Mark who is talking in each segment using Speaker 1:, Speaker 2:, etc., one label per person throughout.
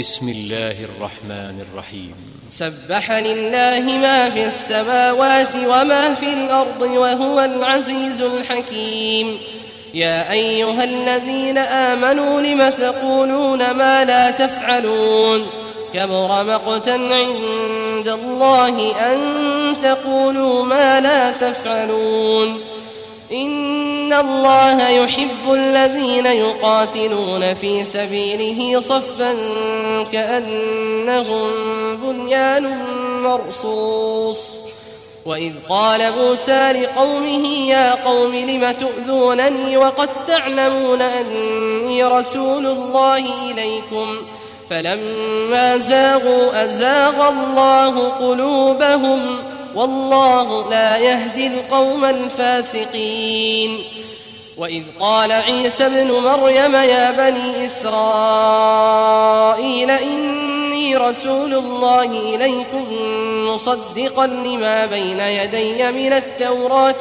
Speaker 1: بسم الله الرحمن الرحيم.
Speaker 2: سبح لله ما في السماوات وما في الأرض وهو العزيز الحكيم. يا أيها الذين آمنوا لم تقولون ما لا تفعلون كبر مقتا عند الله أن تقولوا ما لا تفعلون. إن الله يحب الذين يقاتلون في سبيله صفا كأنهم بنيان مرصوص. وإذ قال موسى لقومه يا قوم لم تؤذونني وقد تعلمون أني رسول الله إليكم فلما زاغوا أزاغ الله قلوبهم والله لا يهدي القوم الفاسقين. وإذ قال عيسى ابن مريم يا بني إسرائيل إني رسول الله إليكم مصدقا لما بين يدي من التوراة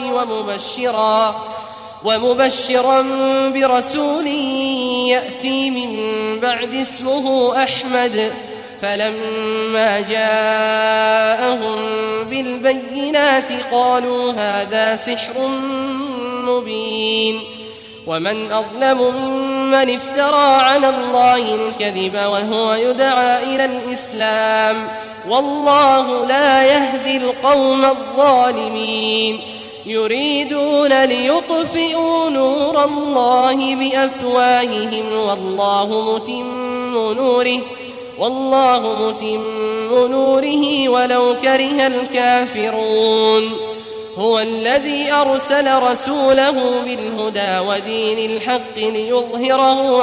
Speaker 2: ومبشرا برسول يأتي من بعد اسمه أحمد. فلما جاءهم بالبينات قالوا هذا سحر مبين. ومن أظلم ممن افترى على الله الكذب وهو يدعى إلى الإسلام والله لا يهدي القوم الظالمين. يريدون ليطفئوا نور الله بأفواههم والله متم نوره ولو كره الكافرون. هو الذي أرسل رسوله بالهدى ودين الحق ليظهره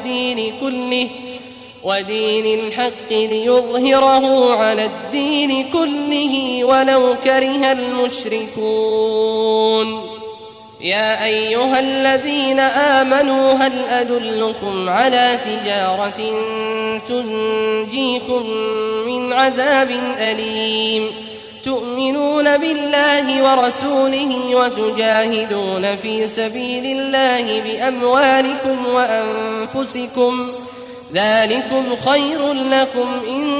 Speaker 2: على الدين كله ولو كره المشركون. يا أيها الذين آمنوا هل أدلكم على تجارة تنجيكم من عذاب أليم تؤمنون بالله ورسوله وتجاهدون في سبيل الله بأموالكم وأنفسكم ذلكم خير لكم إن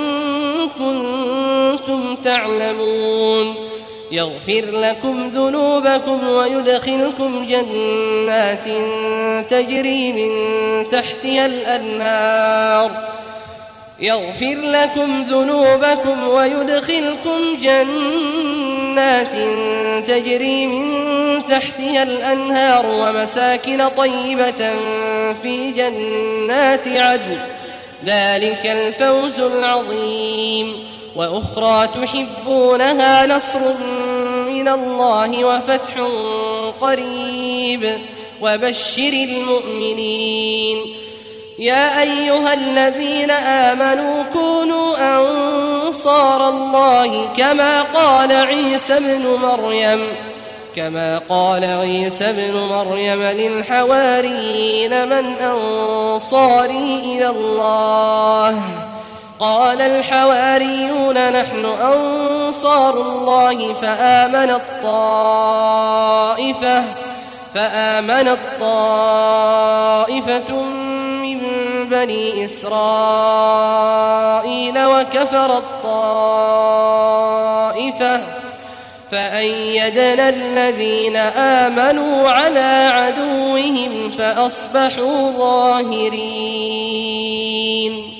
Speaker 2: كنتم تعلمون. يغفر لكم ذنوبكم ويدخلكم جنات تجري من تحتها الأنهار ومساكن طيبة في جنات عدن ذلك الفوز العظيم. وأخرى تحبونها نصر من الله وفتح قريب وبشر المؤمنين. يا أيها الذين آمنوا كونوا أنصار الله كما قال عيسى ابن مريم للحواريين من أنصاري إلى الله قال الحواريون نحن أنصار الله فآمنت طائفة من بني إسرائيل وكفرت طائفة فأيدنا الذين آمنوا على عدوهم فأصبحوا ظاهرين.